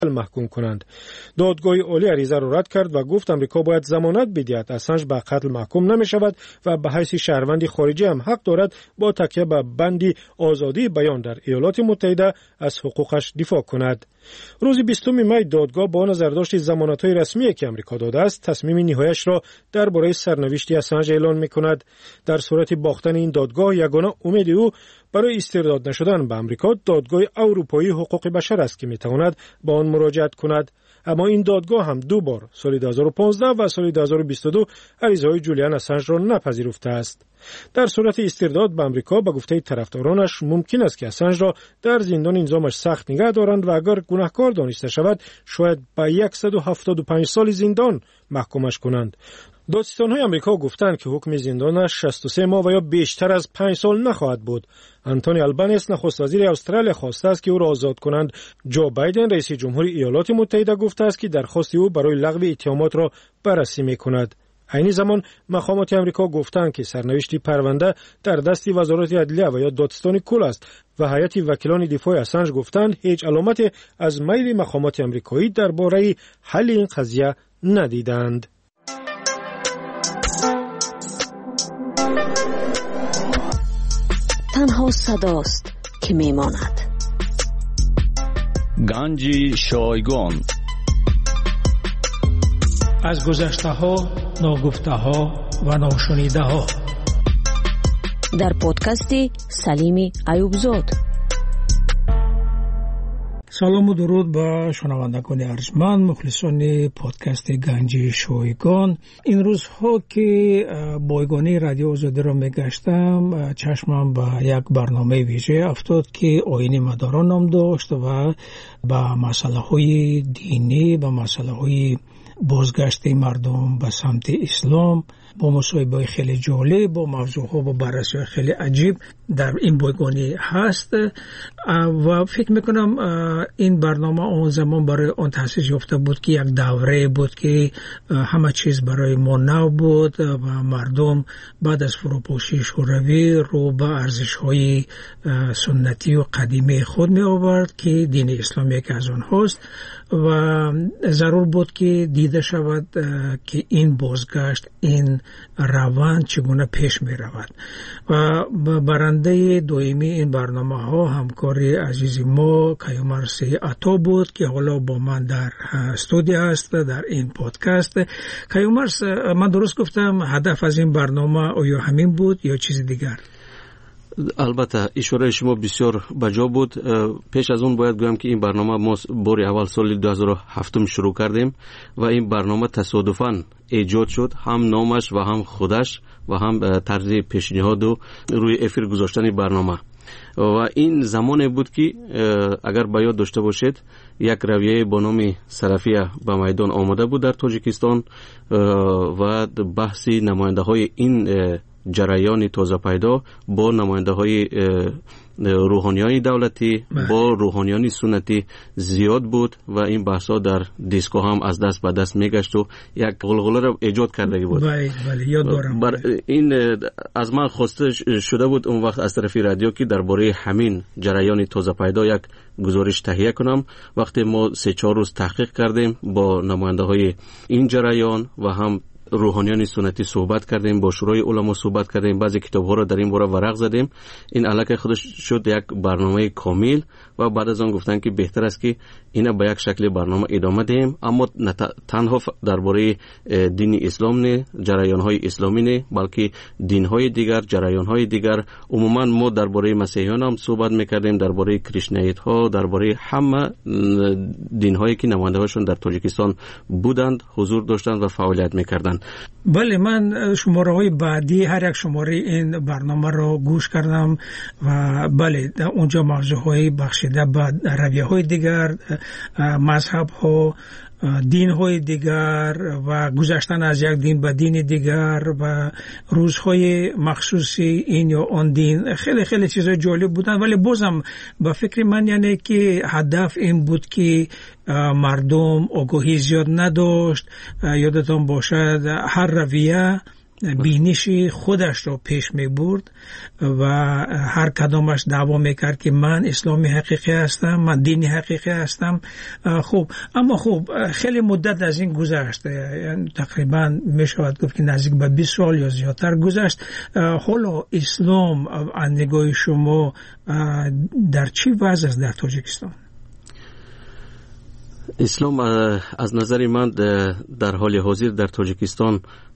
محکوم کنند. دادگاه عالی عریضه را رد کرد و گفت آمریکا باید ضمانت بدهد اسانژ به قتل محکوم نمی‌شود و به حیث شهروند خارجی هم حق دارد با تکیه به بند آزادی بیان در ایالات متحده از حقوقش دفاع کند. روز 20 می دادگاه با نظر داشت ضمانت‌های رسمی که آمریکا داده است تصمیم نهاییش را درباره سرنوشت اسانژ اعلان می‌کند. در صورت باختن این دادگاه یگانه امید او برای استرداد نشدن به آمریکا دادگاه اروپایی حقوق بشر است که می‌تواند با آن مراجعت کند. اما این دادگاه هم دو بار سال 2015 و سال 2022 عریضه‌های جولیان اسانژ را نپذیرفته است. در صورت استرداد به آمریکا به گفته طرفدارانش ممکن است که اسانژ را در زندان نظامش سخت نگه دارند و اگر گناهکار دانسته شود شاید به 175 سال زندان محکومش کنند. دادستان‌های آمریکا گفتند که حکم زندانش 63 ماه و یا بیشتر از 5 سال نخواهد بود. آنتونی آلبانیس نخست وزیر استرالیا خواسته است که او را آزاد کنند. جو بایدن رئیس جمهوری ایالات متحده گفته است که درخواست او برای لغو اتهامات را بررسی می‌کند. عین زمان مقامات آمریکا گفتند که سرنوشت پرونده در دست وزارت عدلیه و یا دادستان کل است و هیئت وکیلان دفاع اسانژ گفتند هیچ علامت از میل مقامات آمریکایی درباره حل این قضیه ندیدند. تنها صداست که میماند. گنج شایگان از گذشته ها، ناگفته ها و ناشنیده ها در پادکست سلیم ایوبزاد. سلام و درود به شنوندگان ارجمند مخلصان پادکست گنج شایگان. این روزها که بایگانی رادیو آزادی را میگشتم چشمم به یک برنامه ویژه افتاد که آیین مداران نام داشت و به مسئله های دینی، به مسئله های بازگشت مردم به سمت اسلام با مصاحبه‌های خیلی جالب، با موضوعها با بررسی خیلی عجیب در این بایگانی هست و فکر میکنم این برنامه اون زمان برای اون تأسیس یافته بود که یک دوره بود که همه چیز برای ما نو بود و مردم بعد از فروپاشی شوروی رو به ارزش‌های سنتی و قدیمی خود می آورد که دین اسلام یک از آنهاست و ضرور بود که دیده شود که این بازگشت، این روند چگونه پیش می رود و برنده دائمی این برنامه ها همکاری عزیز ما کیومرث عطا بود که حالا با من در استودیو است در این پادکست. کیومرث، من درست گفتم هدف از این برنامه آیا همین بود یا چیز دیگر؟ البته اشاره شما بسیار بجا بود. پیش از اون باید گویم که این برنامه ما بار اول سال 2007 شروع کردیم و این برنامه تصادفاً ایجاد شد، هم نامش و هم خودش و هم طرز پیشنهاد و روی افیر گذاشتن برنامه. و این زمانی بود که اگر به یاد داشته باشید یک رویه با نام سلفیه به میدان آمده بود در تاجیکستان و بحثی نماینده های این جریان تازه پیدا با نماینده های روحانیان دولتی با روحانیان سنتی زیاد بود و این بحثا در دیسکو هم از دست به دست میگشت و یک غلغله را ایجاد کرده بود. بله یاد دارم. این از من خواسته شده بود اون وقت از طرف رادیو که درباره همین جریان تازه پیدا یک گزارش تهیه کنم. وقتی ما 3-4 روز تحقیق کردیم با نماینده های این جریان و هم روحانیان سنتی صحبت کردیم، با شورای علما صحبت کردیم، بعضی کتاب‌ها را در این باره ورق زدیم. این علاقه خودش شد یک برنامه کامل و بعد از آن گفتن که بهتر است که اینا به یک شکل برنامه ادامه دهیم، اما تنها درباره دین اسلام نه، جریان‌های اسلامی نه، بلکه دین‌های دیگر، جریان‌های دیگر. عموما ما درباره مسیحیان هم صحبت می‌کردیم، درباره کریشنایت‌ها، درباره همه دین‌هایی که نماینده‌هاشون در تاجیکستان بودند، حضور داشتند و فعالیت می‌کردند. بله، من شماره‌های بعدی هر یک شماره این برنامه را گوش کردم و بله اونجا موضوع‌های بخشیده به رویه‌های دیگر، مذهب‌ها، دین‌های دیگر و گذشتن از یک دین به دین دیگر و روزهای مخصوصی این یا آن دین، خیلی خیلی چیزای جالب بودن. ولی بازم به فکر من یعنی که هدف این بود که مردم آگاهی زیاد نداشت. یادتون باشد هر رویه بینش خودش رو پیش می برد و هر کدامش دعوا میکرد که من اسلامی حقیقی هستم، من دینی حقیقی هستم. خب اما خب خیلی مدت از این گذشت، یعنی تقریبا میشود گفت که نزدیک به 20 سال یا زیادتر گذشت. حالا اسلام از نگاه شما در چی وضع است در تاجیکستان؟ اسلام از نظر من در حال حاضر در تاجیکستان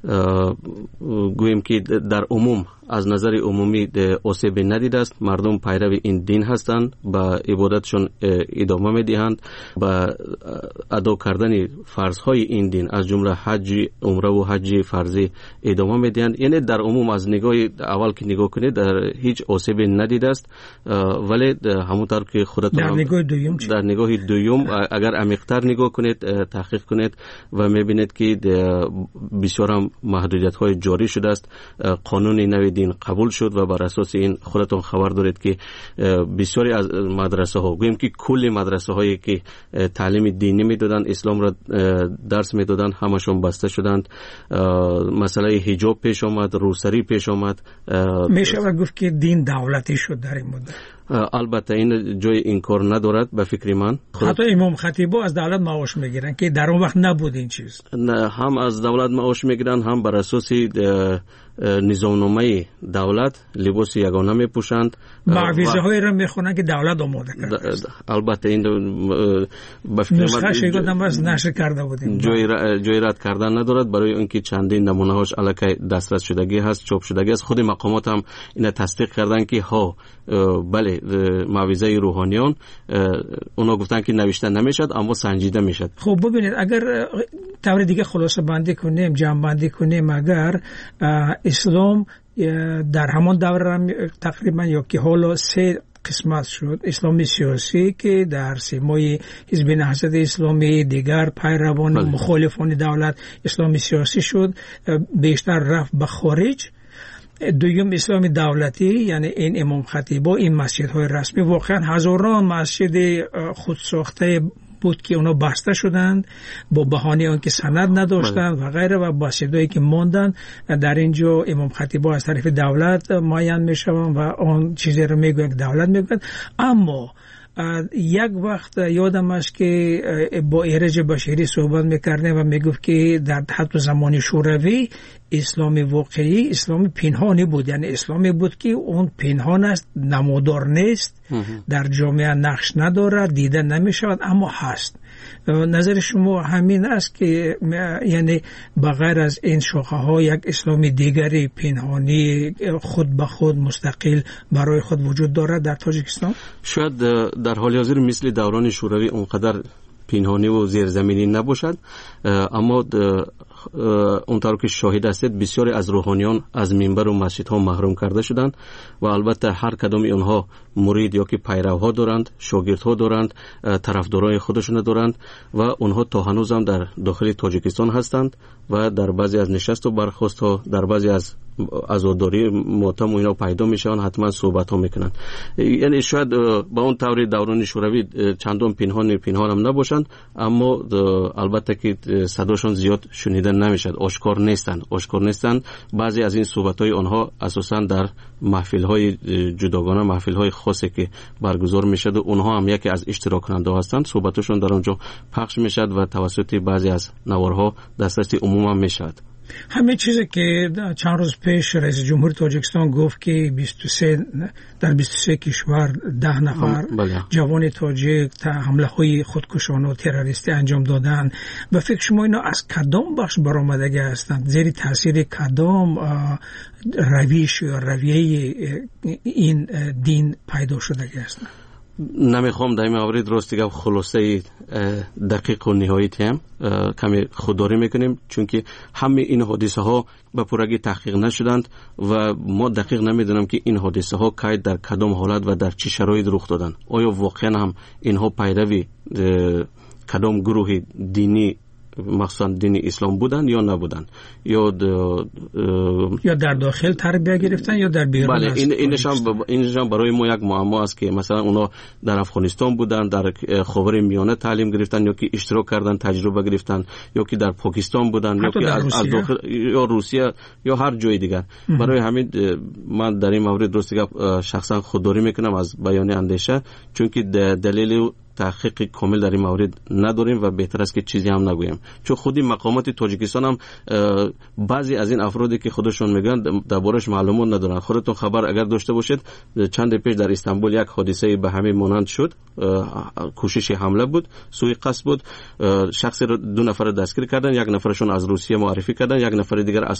گویم که در عموم از نظر عمومی آسیب ندیده است. مردم پیرو این دین هستند، با عبادتشون ادامه میدهند، با ادا کردن فرضهای این دین از جمله حج، عمره و حج فرضی ادامه میدهند. یعنی در عموم از نگاه اول که نگاه کنید در هیچ آسیب ندیده است. ولی همونطور که خودتون در نگاه دوم اگر عمیق‌تر نگاه کنید، تحقیق کنید و میبینید که بسیار محدودیت های جاری شده است. قانون نوی دین قبول شد و بر اساس این خودتون خبر دارید که بسیاری از مدرسه ها، گویم که کل مدرسه هایی که تعلیم دینی میدادن، اسلام را درس میدادن، همشون بسته شدند. مسئله حجاب پیش آمد، روسری پیش آمد. میشه گفت که دین دولتی شد در این مدت. البته این جای این کار ندارد به فکر من. حتی امام خطیبا از دولت معاش میگیرن که در اون وقت نبود این چیز. نه، هم از دولت معاش میگیرن، هم بر اساس نظامنامه دولت لباس یگانه میپوشند. معویزه های را میخونن که دولت آماده کرده. البته این نسخه شیگادم از نشر کرده بودیم. جای رد کردن ندارد، برای اینکه چندین نمونه هاش الکی دسترس شدگی هست، چاپ شدگی است. خود مقامات هم این تصدیق کردن که ها بله معویزه روحانیان اونا گفتن که نوشته نمیشد اما سنجیده میشد. خب ببینید اگر طور دیگه خلاصه بندی کنیم، جمع بندی کنیم، اگر اسلام در همان دوره تقریبا یا که حالا 3 قسمت شد. اسلام سیاسی که در سیمای حزب نهضت اسلامی، دیگر پیروان مخالفان دولت اسلام سیاسی شد، بیشتر رفت به خارج. دوم اسلام دولتی، یعنی این امام خطیبا، این مسجدهای رسمی، واقعا هزاران مسجد خودساخته بود که اونا بسته شدند با بهانه آنکه سند نداشتند و غیره، و مسجدایی که ماندن در اینجا امام خطیبا از طرف دولت معین میشوند و آن چیزی رو میگویند که دولت میگوید. اما یک وقت یادم است که با ایرج بشیری صحبت میکردیم و میگفت که در حتی زمان شوروی اسلام واقعی اسلام پنهانی بود، یعنی اسلامی بود که اون پنهان است، نمودار نیست، در جامعه نقش ندارد، دیده نمیشود، اما هست. نظر شما همین است که یعنی بغیر از این شاخه ها یک اسلام دیگری پنهانی خود به خود مستقل برای خود وجود دارد در تاجیکستان؟ شاید در حال حاضر مثل دوران شوروی اونقدر پنهانی و زیرزمینی نباشد، اما اونطور که شاهد هستید بسیاری از روحانیان از منبر و مسجدها محروم کرده شدند و البته هر کدام اونها مرید یا که پیروها دارند، شاگردها دارند، طرفدارای خودشون دارند و اونها تا هنوز هم در داخل تاجیکستان هستند و در بعضی از نشست و برخاست ها، در بعضی از عزاداری ماتم و اینا پیدا میشن، حتما صحبت ها میکنن. یعنی شاید با اون طور دوران شوروی چندان پنهان هم نباشند، اما البته که صداشون زیاد شنیده نمیشد، آشکار نیستند. بعضی از این صحبت های آنها اساسا در محفل های جداگانه، محفل های خاصی که برگزار میشد، اونها هم یکی از اشتراک کننده هستند، صحبتشون در اونجا پخش میشد و توسط بعضی از نوارها دسترس عموم هم میشد. همه چیزی که چند روز پیش رئیس جمهور تاجیکستان گفت که در 23 کشور 10 نفر جوان تاجیک حمله های خودکشانه و تروریستی انجام دادن، و فکر شما اینا از کدام بخش برآمدگی هستند؟ زیر تاثیر کدام رویش یا رویه این دین پیدا شدگی هستند؟ نمیخوام در این مورد راستی گفت خلاصه دقیق و نهایی تیم کمی خودداری میکنیم، چون که همه این حادثه ها به پورگی تحقیق نشدند و ما دقیق نمیدونم که این حادثه ها کی در کدام حالت و در چه شرایط رخ دادن. آیا واقعا هم اینها پیروی کدام گروه دینی مخصوصا دین اسلام بودن یا نبودن، یا در داخل تربیت گرفتن یا در بیرون. بله، اینشان برای ما یک معما است که مثلا اونا در افغانستان بودن، در خاور میانه تعلیم گرفتن، یا که اشتراک کردن تجربه گرفتن، یا که در پاکستان بودن، یا که از داخل یا روسیه یا هر جای دیگر. برای همین من در این مورد درست شخصا خودداری میکنم از بیان اندیشه، چون که دلیل تحقیق کامل در این مورد نداریم و بهتر است که چیزی هم نگویم، چون خودی مقامات تاجیکستان هم بعضی از این افرادی که خودشون میگن دربارش معلومات ندارن. خودتون خبر اگر داشته باشید چند پیش در استانبول یک حادثه به همین مانند شد، کوشش حمله بود، سوء قصد بود، شخص رو 2 نفر دستگیر کردن، یک نفرشون از روسیه معرفی کردن، یک نفر دیگر از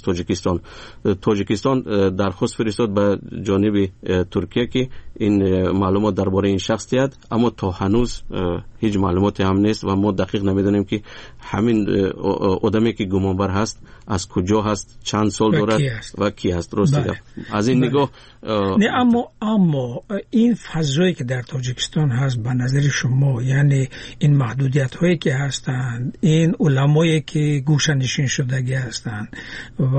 تاجیکستان درخواست فرستاد به جانب ترکیه که این معلومات درباره این شخص دهد، اما تا هنوز هیچ معلوماتی هم نیست و ما دقیق نمیدونیم که همین آدمی که گمانبر هست از کجا هست، چند سال دارد و کی هست. درست دیگه از این نگاه نه، اما این فضایی که در تاجیکستان هست به نظر شما، یعنی این محدودیت هایی که هستند، این علمایی که گوشه نشین شدگی هستند و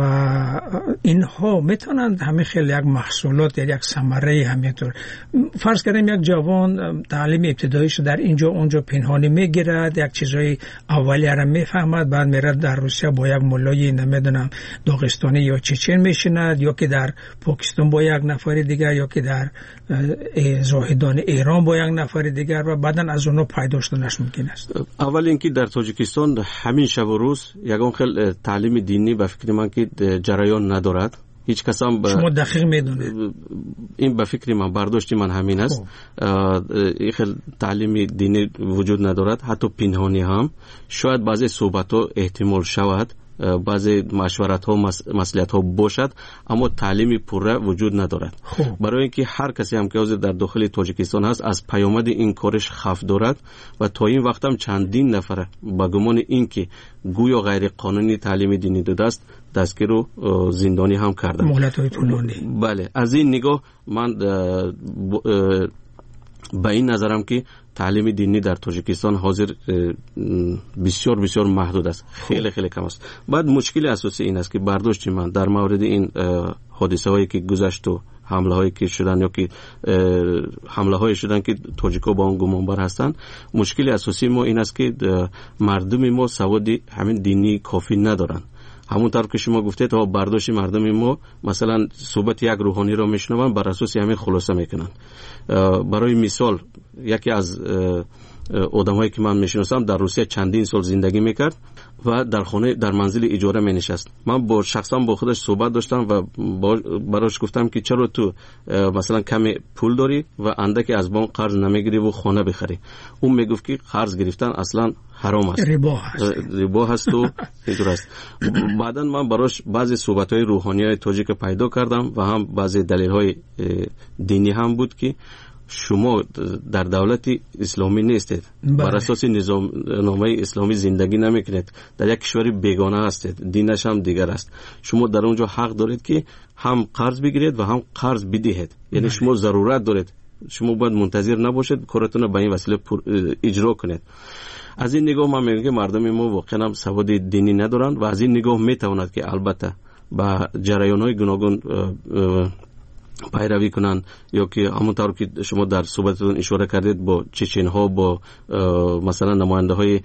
اینها میتونند همه خیلی یک محصولات یا یک ثمره همینطور، فرض کنیم یک جوان تعلیم ابتداییش در اینجا اونجا پنهانی میگیرد، یک چیزای اولیه را میفهمد، بعد میره در روسیه با یک مولای نمیدونم داغستانی یا چچن میشیند، یا که در پاکستان با یک نفر دیگر، یا که در زاهدان ایران با یک نفر دیگر، و بعداً از اونها پیدا شدنش ممکن است. اول اینکه در تاجیکستان همین شب و روز یگان خیلی تعلیم دینی به فکر من که جریان ندارد. هیچ کس هم شما دقیق میدونید این به فکر من برداشتی من همین است. این خیلی تعلیم دینی وجود ندارد، حتی پنهانی هم. شاید بعضی صحبت ها احتمال شود، بعضی مشورت ها مصلحت ها باشد، اما تعلیم پوره وجود ندارد. برای اینکه هر کسی هم که در داخل تاجیکستان هست از پیامد این کارش خوف دارد و تا این وقت هم چندین نفر با گمان اینکه گویا غیر قانونی تعلیم دینی داده است دستگیر و زندانی هم کردن. مهلت‌های طولانی. بله، از این نگاه من به این نظرم که تعلیم دینی در تاجیکستان حاضر بسیار بسیار محدود است، خیلی خیلی کم است. بعد مشکل اساسی این است که برداشت من در مورد این حادثه هایی که گذشت و حمله هایی که شدن یا که حمله هایی شدن که تاجیکا با اون گمانبر هستند، مشکل اساسی ما این است که مردم ما سواد همین دینی کافی ندارن. همونطور که شما گفتید تا برداشت مردم ما مثلا صحبت یک روحانی را میشنون بر اساس همین خلاصه میکنن. برای مثال یکی از آدمایی که من میشناسم در روسیه چندین سال زندگی میکرد و در خانه در منزل اجاره می نشست. من با شخصا با خودش صحبت داشتم و براش گفتم که چرا تو مثلا کمی پول داری و اندکی از بانک قرض نمیگیری و خانه بخری. اون میگفت که قرض گرفتن اصلا حرام است، ربا هست و اینطور است. بعدا من براش بعضی صحبت‌های روحانیای تاجیک پیدا کردم و هم بعضی دلیل‌های دینی هم بود که شما در دولت اسلامی نیستید، بر اساس نظامنامه اسلامی زندگی نمیکنید، در یک کشور بیگانه هستید، دینش هم دیگر است. شما در اونجا حق دارید که هم قرض بگیرید و هم قرض بدهید، یعنی شما ضرورت دارید، شما باید منتظر نباشید کارتون به این وسیله اجرا کنید. از این نگاه من میگم مردم ما واقعا سواد دینی ندارند و از این نگاه میتواند که البته با جریان‌های گوناگون پیروی کنن، یا که همونطور که شما در صحبتتون اشاره کردید با چچن‌ها، با مثلا نماینده‌های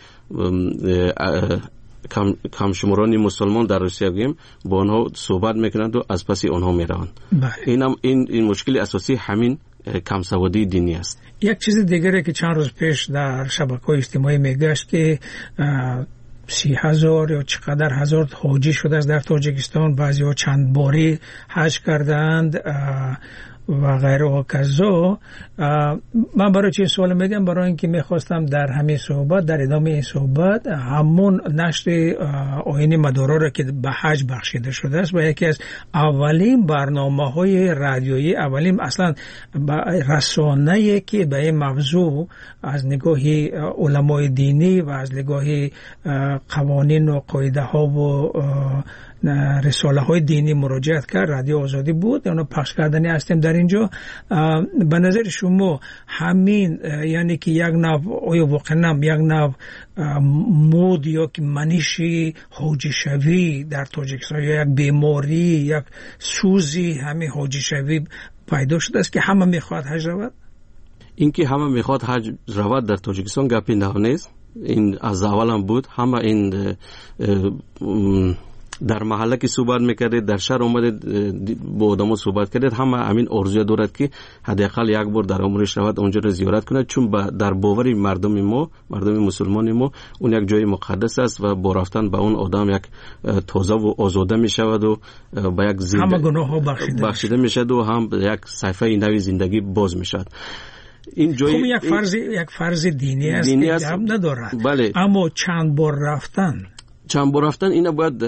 کمشمرانی مسلمان در روسیه گیم با آنها صحبت میکنند و از پس آنها میروند. این مشکل اساسی همین کم سوادی دینی است. یک چیز دیگری که چند روز پیش در شبکه‌های اجتماعی میگشت که 30,000 یا چقدر هزار حاجی شده است در تاجیکستان، بعضی ها چند باری حج کردند و غیره و کذا. من برای چه سوال میگم؟ برای اینکه میخواستم در همین صحبت، در ادامه این صحبت، همون نشر آیین مدارا را که به حج بخشیده شده است و یکی از اولین برنامه‌های رادیویی، اولین اصلا رسانه‌ای که به این موضوع از نگاه علمای دینی و از نگاه قوانین و قاعده ها و رساله های دینی مراجعت کرد، رادیو آزادی بود، اونو پخش کردنی هستیم در اینجا. به نظر شما همین یعنی که یک نوع آیا واقعا یک نوع مود یا که منشی حاجی شوی در تاجیکستان یا یک بیماری یک سوزی همین حاجی شوی پیدا شده است که همه میخواد حج رود؟ اینکه همه میخواد حج رود در تاجیکستان گپی نیست. این از اول هم بود. همه این در محله که صحبت میکردید، در شهر اومدید با آدمو صحبت کردید، همه همین آرزوی دارد که حداقل یک بار در عمرش رود اونجا رو زیارت کنه، چون در باور مردم مسلمان ما اون یک جای مقدس است و با رفتن به اون آدم یک تازه و آزاده میشود و با یک همه گناه ها بخشیده میشد و هم یک صفحه نوی زندگی باز میشد. این جای یک فرض دینی است که جواب ندارد. بله. اما چند بار رفتن اینا باید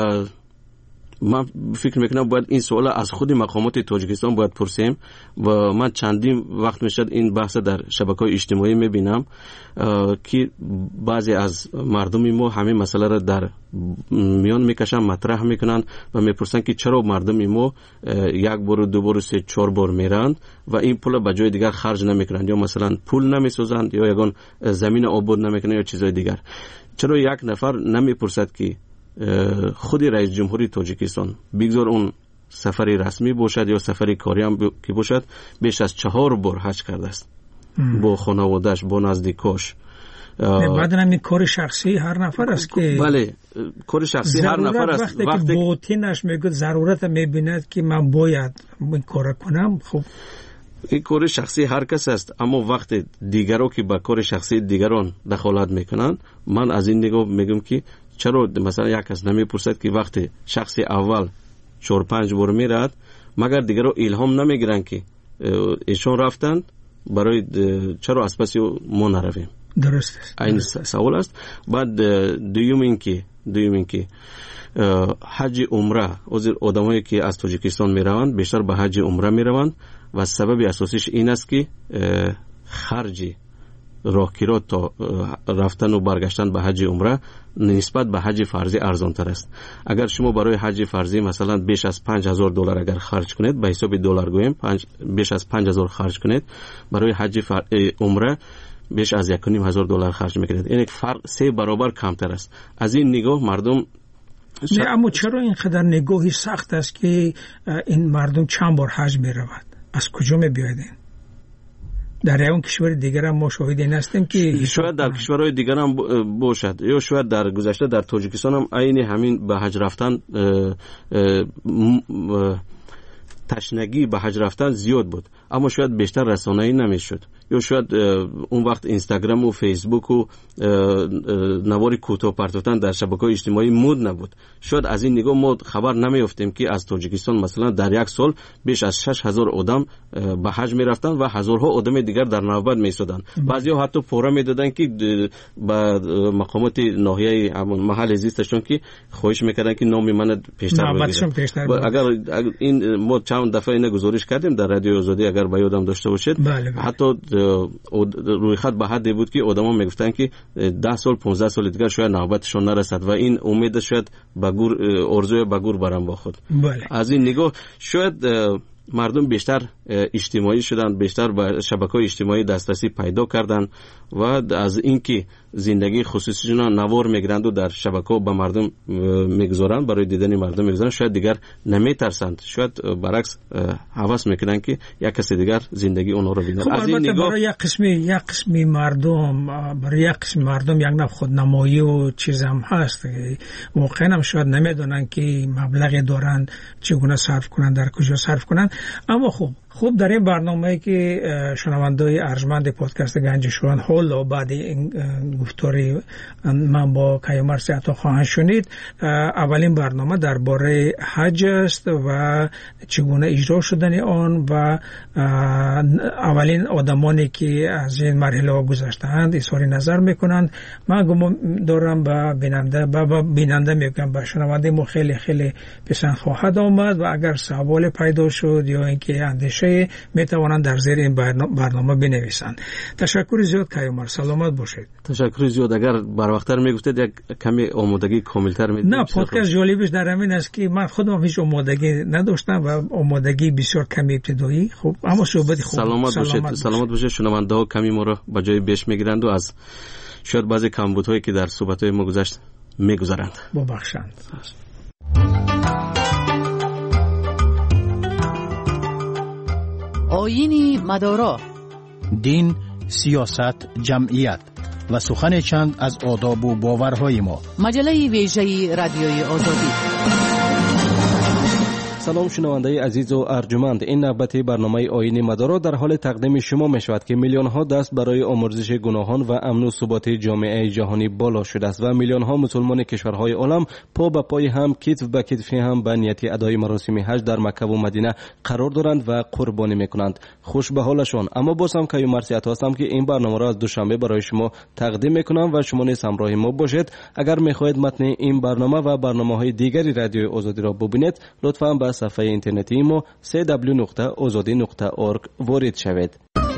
من فکر میکنم باید این سوال از خود مقامات تاجیکستان باید پرسیم و من چندین وقت میشد این بحث در شبکه‌های اجتماعی میبینم که بعضی از مردم ما همین مسئله را در میان میکشن، مطرح میکنن و میپرسن که چرا مردم ما یک بار دو بار سه چهار بار میرن و این پول به جای دیگر خرج نمیکنن، یا مثلا پول نمیسازن یا یگان زمین آباد نمیکنن یا چیزای دیگر. چرا یک نفر نمیپرسد که خود رئیس جمهوری تاجیکستان بگذار اون سفری رسمی باشد یا سفری کاری هم که باشد بیش از 4 بار حج کرده است با خانواده‌اش، با نزدیکاش. بعد همین کار شخصی هر نفر است که بله کار شخصی هر نفر است. وقتی که باطنش میگه ضرورت میبیند که من باید این کار کنم، خب این کار شخصی هر کس است، اما وقتی دیگران که با کار شخصی دیگران دخالت میکنن، من از این نگاه میگم که چرا مثلا یک کس نمیپرسد که وقتی شخصی اول 4-5 بار میرد مگر دیگران الهام نمیگیرن که ایشون رفتن برای چرا از پس ما نرویم؟ درست است. این سوال است. بعد دوم این که حج عمره آدمایی که از تاجیکستان میروند بیشتر به حج عمره میروند و سبب اساسیش این است که خرج راهگیرا تا رفتن و برگشتن به حج عمره نسبت به حج فرضی ارزان تر است. اگر شما برای حج فرضی مثلا بیش از $5,000 اگر خرج کنید، به حساب دلار گویم بیش از 5,000 خرج کنید، برای حج عمره بیش از $1,500 خرج میکنید. این فرق 3 برابر کمتر است. از این نگاه مردم نه، اما چرا اینقدر نگاهی سخت است که این مردم چند بار حج میرود؟ از کجا میباید این؟ در اون کشور دیگر هم ما شاهد این هستیم که شاید در کشورهای دیگر هم باشد، یا شاید در گذشته در تاجیکستان هم عین همین به حج رفتن تشنگی به حج رفتن زیاد بود، اما شاید بیشتر رسانه‌ای نمیشد، یا شاید اون وقت اینستاگرام و فیسبوک و نوار کوتاه پرتوتن در شبکه‌های اجتماعی مود نبود. شاید از این نگاه ما خبر نمیافتیم که از تاجیکستان مثلا در یک سال بیش از 6,000 آدم به حج میرفتن و هزارها آدم دیگر در نوبت میسودن. بعضیا حتی پورا میدادن که با مقامات ناحیه همون محل زیستشون که خواهش میکردن که نام من پیشتر بگیرن. اگر این ما چند دفعه اینو گزارش کردیم در رادیو آزادی، اگر به یادم داشته باشید، حتی روی خط به حدی بود که آدما میگفتن که 10 سال 15 سال دیگر شاید نوبتشون نرسد و این امید شاید ارزوی به گور برن با خود. از این نگاه شاید مردم بیشتر اجتماعی شدن، بیشتر به شبکه‌های اجتماعی دسترسی پیدا کردن و از اینکه زندگی خصوصیشون نوار میگیرند و در شبکه‌ها به مردم میگذارند، برای دیدن مردم میگذارند، شاید دیگر نمیترسند، شاید برعکس هوس میکنن که یک کسی دیگر زندگی اونها رو ببینه. از این نگاه برای یک قسمی مردم یک نوع خودنمایی و چیز هم هست، واقعا هم شاید نمیدونن که مبلغی دارن چگونه صرف کنن، در کجا صرف کنن. اما خوب در این برنامه‌ای که شنونده‌های ارجمند پادکست گنج شویگان حالا بعد این گفتاری من با کیامر عطا خواهند شنید، اولین برنامه درباره حج است و چگونه اجرا شدن آن و اولین آدمانی که از این مرحله گذشته‌اند اظهار نظر میکنند. من گمان دارم به بیننده میگم به شنونده ما خیلی خیلی پسند خواهد آمد و اگر سوال پیدا شد یا اینکه اندیشه نقشه میتوانند در زیر این برنامه بنویسند. تشکر زیاد کیومرث، سلامت باشید. تشکر زیاد. اگر بر وقتتر میگفتید یک کمی آمادگی کاملتر میدید. نه، پادکست جالبش در همین است که من خودم هیچ آمادگی نداشتم و آمادگی بسیار کمی ابتدایی. خب اما صحبت خوب. سلامت باشید. شنونده ها کمی ما رو به جای بیش میگیرند و از شاید بعضی کمبودهایی که در صحبت‌های ما گذشت میگذارند. ببخشند. آیین مدارا، دین، سیاست، جمعیت و سخن چند از آداب و باورهای ما. مجله ویژه رادیوی آزادی. سلام شنونده عزیز و ارجمند، این نوبت برنامه آیین مدارا در حال تقدیم شما می شود که میلیون ها دست برای آمرزش گناهان و امن و ثبات جامعه جهانی بالا شده است و میلیون ها مسلمان کشورهای عالم پا به پای هم، کتف به کتف هم به نیت ادای مراسم حج در مکه و مدینه قرار دارند و قربانی میکنند. خوش به حالشان. اما باز هم کیومرث هستم که این برنامه را از دوشنبه برای شما تقدیم میکنم و شما نیز همراه ما باشید. اگر میخواهید متن این برنامه و برنامه‌های دیگری رادیو آزادی را ببینید، لطفاً به صفحه اینترنتی ما www.azadi.org وارد شوید.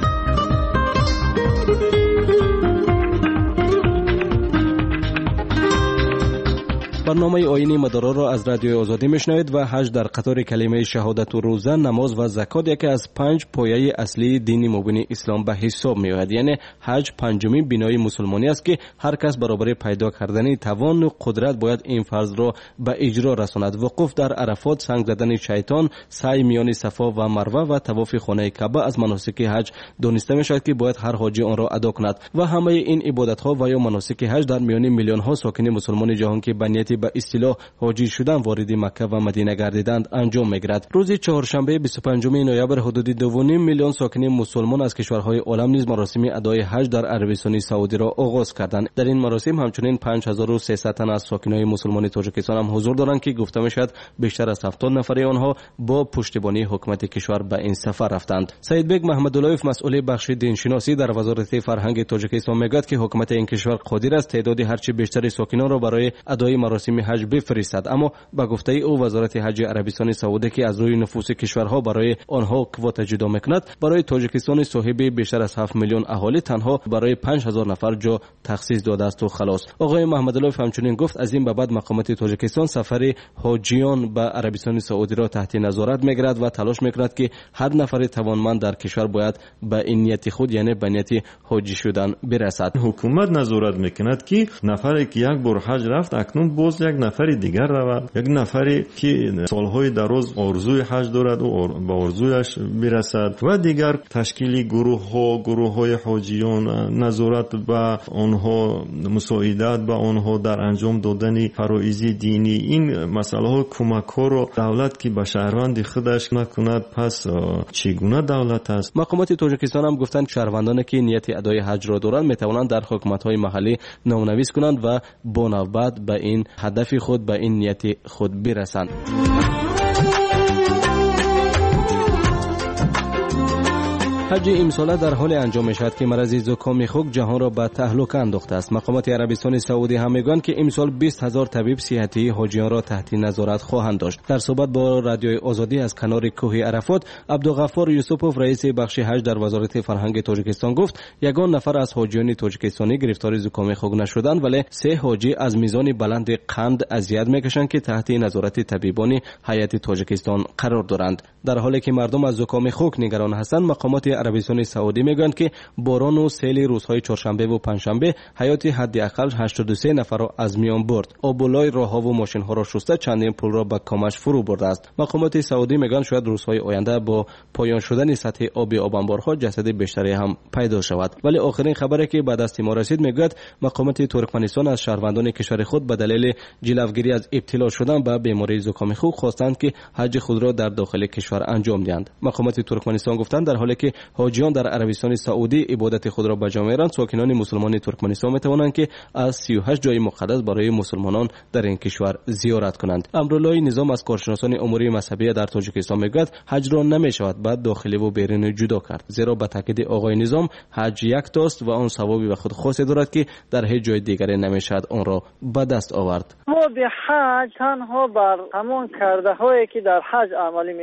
برنامه آیین مدارا را از رادیو آزادی میشنوید و حج در قطار کلمه شهادت و روزه، نماز و زکات یکی از 5 پایه اصلی دین مبین اسلام به حساب میآید. یعنی حج پنجمین بنای مسلمانی است که هر کس برابر پیدا کردن توان و قدرت باید این فرض را به اجرا رساند. وقوف در عرفات، سنگ زدن شیطان، سعی میان صفا و مروه و طواف خانه کعبه از مناسک حج دانسته میشود که باید هر حاجی آن را ادا کند و همه این عبادت ها و یا مناسک حج در میان میلیون ها ساکن مسلمان جهان که به نیت به اصطلاح حاجی شدن وارد مکه و مدینه گردیدند انجام میگیرد. روز چهارشنبه 25 نوامبر حدود 2.5 میلیون ساکن مسلمان از کشورهای عالم نیز مراسم ادای حج در عربستان سعودی را آغاز کردند. در این مراسم همچنین 5300 تن از ساکنان مسلمان تاجیکستان هم حضور دارند که گفته میشد بیشتر از 70 نفر آنها با پشتیبانی حکومت کشور به این سفر رفتند. سید بیگ محمداللهیف مسئول بخش دینشناسی در وزارت فرهنگ تاجیکستان میگوید که حکومت این کشور قادر است تعداد هرچه بیشتر ساکنان را برای ادای مراسم حج بفرستد، اما با گفته او وزارت حج عربستان سعودی که از روی نفوس کشورها برای آنها کوتا جدا میکند، برای تاجیکستان صاحب بیشتر از 7 میلیون اهالی تنها برای 5000 نفر جا تخصیص داده است و خلاص. آقای محمداللهیف همچنین گفت از این به بعد مقامات تاجیکستان سفر حاجیان به عربستان سعودی را تحت نظارت میگیرد و تلاش میکند که هر نفر توانمند در کشور باید به این نیت خود یعنی به نیت حاجی شدن برسد. حکومت نظارت میکند که نفری که یک بار حج رفت اکنون باز یک نفر دیگر رود، یک نفری که سالهای دراز آرزوی حج دارد و به آرزویش برسد و دیگر تشکیل گروه‌های حاجیان، نظارت به آنها، مساعدت به آنها در انجام دادن فرایض دینی. این مسئله ها کمک ها را دولت که به شهروند خودش نکند پس چگونه دولت است؟ مقامات تاجیکستان هم گفتند شهروندانی که نیت ادای حج را دارند میتوانند در حکومت‌های محلی نامنویس کنند و با نوبت به این هدف خود به این نیت خود برسند. حج امساله در حال انجام میشود که مرض زکام خوک جهان را به تهلکه انداخته است. مقامات عربستان سعودی هم میگویند که امسال 20000 طبیب صحتی حاجیان را تحت نظارت خواهند داشت. در صحبت با رادیوی آزادی از کنار کوه عرفات، عبدالغفار یوسفوف رئیس بخش حج در وزارت فرهنگ تاجیکستان گفت یگان نفر از حاجیان تاجیکستانی گرفتار زکام خوک نشدند، ولی 3 حاجی از میزان بلند قند اذیت میکشند که تحت نظارت طبیبان هیئت تاجیکستان قرار دارند. در حالی که مردم از زکام خوک نگران هستند، مقامات عربستان سعودی میگویند که باران و سیل روزهای چهارشنبه و پنجشنبه حیات حداقل 83 نفر را از میان برد. آبولای راهها و ماشین ها را شسته چندین پل را به کامش فرو برده است. مقامات سعودی میگویند شاید روزهای آینده با پایان شدن سطح آب آبانبارها جسد بیشتری هم پیدا شود. ولی آخرین خبری که به دست ما رسید میگوید مقامات ترکمنستان از شهروندان کشور خود به دلیل جلوگیری از ابتلا شدن به بیماری زکام خوک خواستند که حج خود را در داخل کشور انجام دهند. مقامات ترکمنستان گفتند در حالی که حاجیان در عربستان سعودی عبادت خود را به جا می‌آورند، ساکنان مسلمان ترکمنستان می‌توانند که از 38 جای مقدس برای مسلمانان در این کشور زیارت کنند. امرالله نظام از کارشناسان امور مذهبی در تاجیکستان میگوید حج را نمی‌شود بعد داخلی و بیرونی جدا کرد، زیرا به تاکید آقای نظام حج یک تاست و آن ثوابی به خود خاصی دارد که در هیچ جای دیگری نمی‌شود آن را به دست آورد. ما به حج تنها بر همان کرده‌هایی که در حج عملی می‌شود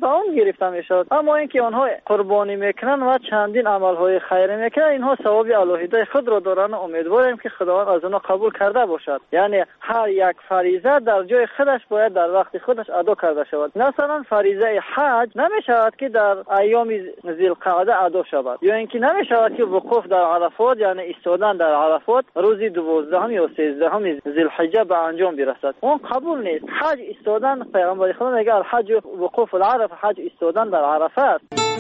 به اون گرفته میشود. اما اینکه آنها قربانی میکنن و چندین عملهای خیری میکنن، اینها ثواب الهی خود را دارن. امیدواریم که خداوند از اونها قبول کرده باشد. یعنی هر یک فریضه در جای خودش باید در وقت خودش ادا کرده شود. مثلا فریضه حج نمیشود که در ایام ذوالقعده ادا شود، یا اینکه نمیشود که وقوف در عرفات یعنی ایستادن در عرفات روز 12 یا 13 ذوالحجه به انجام برسد. اون قبول نیست. حج ایستادن، پیغمبر خدا میگه الحج وقوف العرفه، حج ایستادن در عرفه است.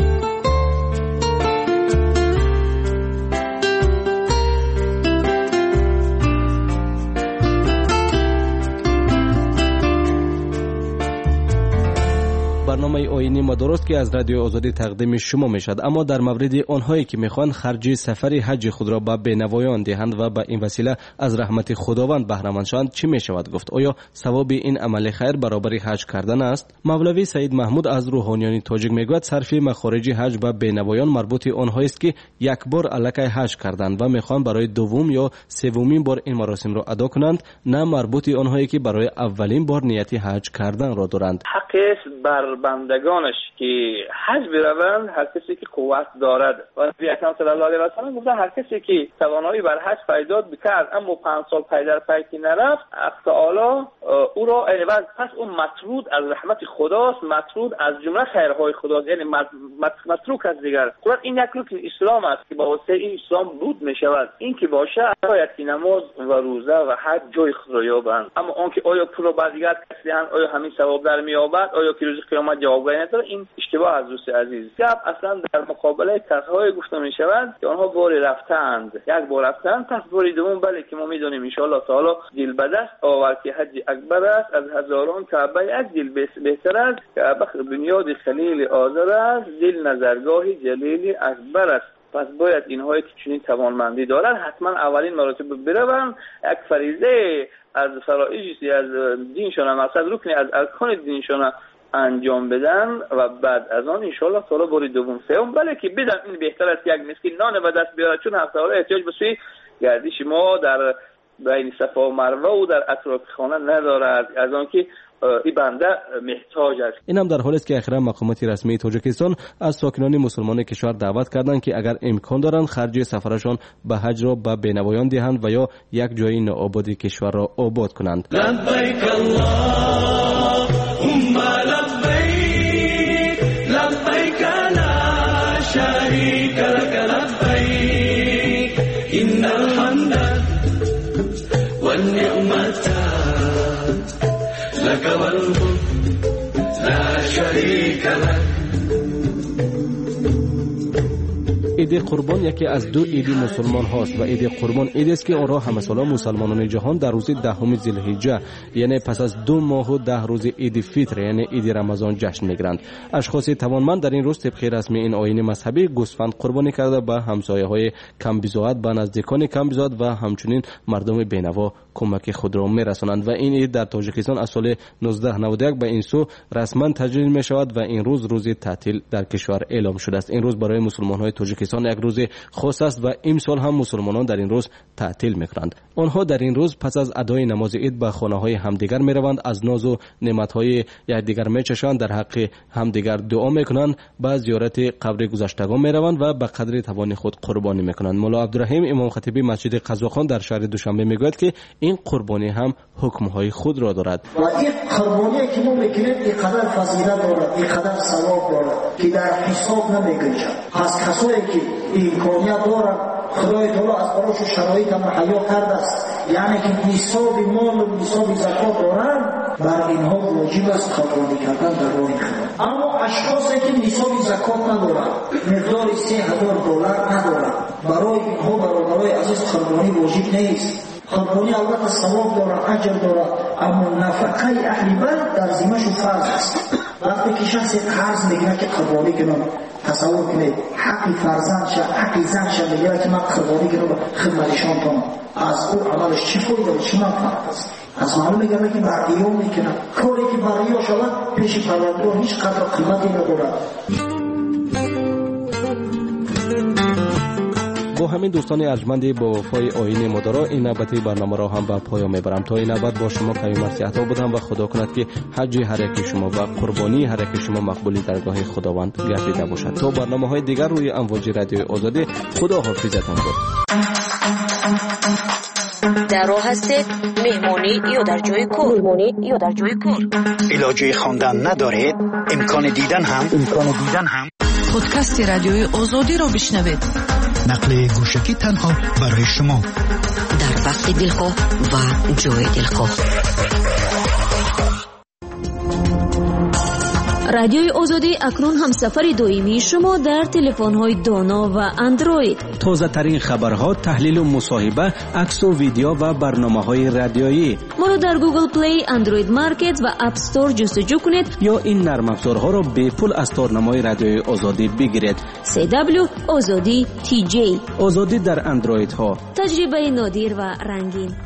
برنامه آیینی ما درست که از رادیو آزادی تقدیم شما می شد، اما در مورد آنهایی که میخوان خرج سفر حج خود را به بینوایان دهند و به این وسیله از رحمت خداوند بهره مند شوند، چی می شود گفت؟ آیا ثواب این عمل خیر برابر حج کردن است؟ مولوی سید محمود از روحانیان تاجیک میگوید صرف مخارج حج به بینوایان مربوط آنهایی است که یک بار الکی حج کردند و میخوان برای دوم یا سومین بار این مراسم را ادا کنند، نه مربوط آنهایی که برای اولین بار نیت حج کردن را دارند. حقیقت بر بندگانش که حج بروند هر کسی که قوت دارد. و نبی اکرم صلی الله علیه و سلم گفتن هر کسی که توانایی بر حج پیدا بکرد اما 5 سال پی در پی که نرفت، حق تعالی او را عوض، پس اون مطرود از رحمت خداست، مطرود از جمله خیرهای خداست، یعنی متروک از دیگر. قرآن این یک رکن اسلام است که با واسطه این اسلام بود می شود. این که باشه باید که نماز و روزه و حج جای خود را یابند. اما اون که آیا پول بعد دیگر کسی آیا همین ثواب در مییابد، آیا که روز قیامت جوابگویی نداره، این اشتباه از دوست عزیز. گپ اصلا در مقابله کسایی گفته می شود که آنها باری رفتند، یک بار رفتند، پس باری دوم بله که ما میدونیم ان شاء الله تعالی دل به دست آورد که حج اکبر است، از هزاران کعبه یک دل بهتر است، کعبه بنیاد خلیل آذر است، دل نظرگاه جلیل اکبر است. پس باید اینهایی که چنین توانمندی دارن حتما اولین مراتب بروند، یک فریضه از فرائض از دینشون، مقصد رکن از ارکان دینشون انجام بدن و بعد از آن ان شاء الله تعالی بار دوم سوم بله که بدن. این بهتر است یک مسکین نان به دست بیاره، چون هفته ها احتیاج به سوی گردش ما در بین صفا و مروه و در اطراف خانه ندارد، از آن که این بنده محتاج است. این هم در حالی است که اخیرا مقامات رسمی تاجیکستان از ساکنان مسلمان کشور دعوت کردند که اگر امکان دارند خرج سفرشان به حج را به بینوایان دهند و یا یک جای نوآبادی کشور را آباد کنند. لبیک اللهم لبیک لبیک لا شریک لک لبیک ان الحمد والنعمت لك والملك لا شريك لك. عید قربان یکی از دو عید مسلمان هاست و عید قربان عید است که آن را همه ساله مسلمانان جهان در روز 10 ذوالحجه یعنی پس از 2 ماه و 10 روز عید فطر یعنی عید رمضان جشن میگیرند. اشخاص توانمند در این روز طبق رسم این آیین مذهبی گوسفند قربانی کرده به همسایه‌های کم بضاعت، به نزدیکان کم بضاعت و همچنین مردم بینوا کمک خود را میرسانند و این عید در تاجیکستان از سال 1991 به این سو رسما تجلیل می شود و این روز تعطیل در کشور اعلام شده است. این روز برای مسلمان‌های تاجیکستان یک روز خاص است و امسال هم مسلمانان در این روز تعطیل می‌کنند. آنها در این روز پس از ادای نماز عید به خانه‌های همدیگر می‌روند، از ناز و نعمت‌های یکدیگر می‌چشند، در حق همدیگر دعا می‌کنند، به زیارت قبر گذشتگان می‌روند و به قدر توان خود قربانی می‌کنند. مولا عبدالرحیم امام خطیبی مسجد قزاقان در شهر دوشنبه میگوید که این قربانی هم حکم‌های خود را دارد. و این قربانی که ما می‌کنیم اینقدر فضیلت دارد، اینقدر ثواب دارد که در حساب نمی‌گنجد. پس کسایی که امکانیت دارد خدای تعالی از براش شرایط مهیا کرده است، یعنی که نصاب مال و نصاب زکات دارند، بر اینها واجب است قربانی کردن در راه خدا. اما اشخاصی که نصاب زکات ندارند، مقدار $3000 ندارند، برای اینها برادرای عزیز قربانی واجب نیست. قربانی البته ثواب دارد، اجر دارد، اما نفقه اهل بیت در ذمه‌شون فرض است. وقتی که شخص قرض میگیره که قربانی کنم، تصور کنید حق فرزند شه، حق زن شه، میگه که من قربانی کنم خدمتشان کنم، از او عملش چی فایده، چی منفعت است؟ از معلوم میگه که بر ریا میکنه، کاری که بر ریا شود پیش پروردگار هیچ قدر قیمتی ندارد. با با همین دوستان ارجمند با وفای آیین مدارا این نوبتی برنامه را هم به پایان میبرم. تا این نوبت با شما قوی مرسی عطا بودم و خدا کند که حج هر یک شما و قربانی هر یک شما مقبولی درگاه خداوند گردیده باشد. تا برنامه‌های دیگر روی امواج رادیوی آزادی، خدا حافظتان باد. در راه هستید مهمانی یا در جای کار؟ علاجه خواندن ندارید؟ امکان دیدن هم پادکست رادیوی آزادی را بشنوید. نقل گوشکی تنها برای شما در وقت دلخواه و جای دلخواه. رادیوی آزادی اکنون هم سفر دائمی شما در تلفن‌های دانا و اندروید. تازه ترین خبرها، تحلیل و مصاحبه، عکس و ویدیو و برنامه‌های رادیویی. ما را در گوگل پلی، اندروید مارکت و اپ استور جستجو کنید یا این نرم افزارها را به پول از تارنمای رادیوی آزادی بگیرید. CW آزادی TJ. آزادی در اندروید ها. تجربه نادر و رنگین.